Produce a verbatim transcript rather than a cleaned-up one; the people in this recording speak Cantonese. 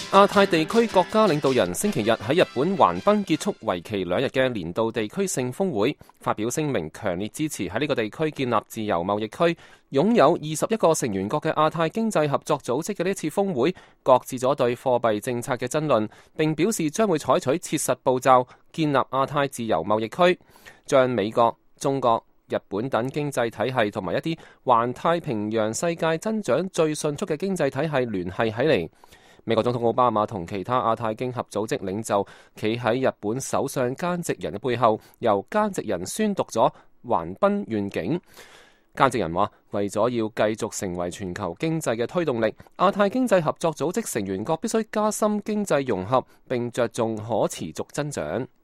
亞太地區國家領導人星期日喺日本橫濱結束為期兩日嘅年度地區性峰會，發表聲明，強烈支持喺呢個地區建立自由貿易區。擁有二十一個成員國嘅亞太經濟合作組織嘅呢次峰會，擱置咗對貨幣政策嘅爭論，並表示將會採取切實步驟，建立亞太自由貿易區，將美國、中國、日本等經濟體系同埋一啲環太平洋世界增長最迅速嘅經濟體系聯繫起嚟。美國總統奧巴馬同其他亞太經合組織領袖企喺日本首相菅直人嘅背後，由菅直人宣讀咗橫濱願景。菅直人話：為咗要繼續成為全球經濟嘅推動力，亞太經濟合作組織成員國必須加深經濟融合，並着重可持續增長。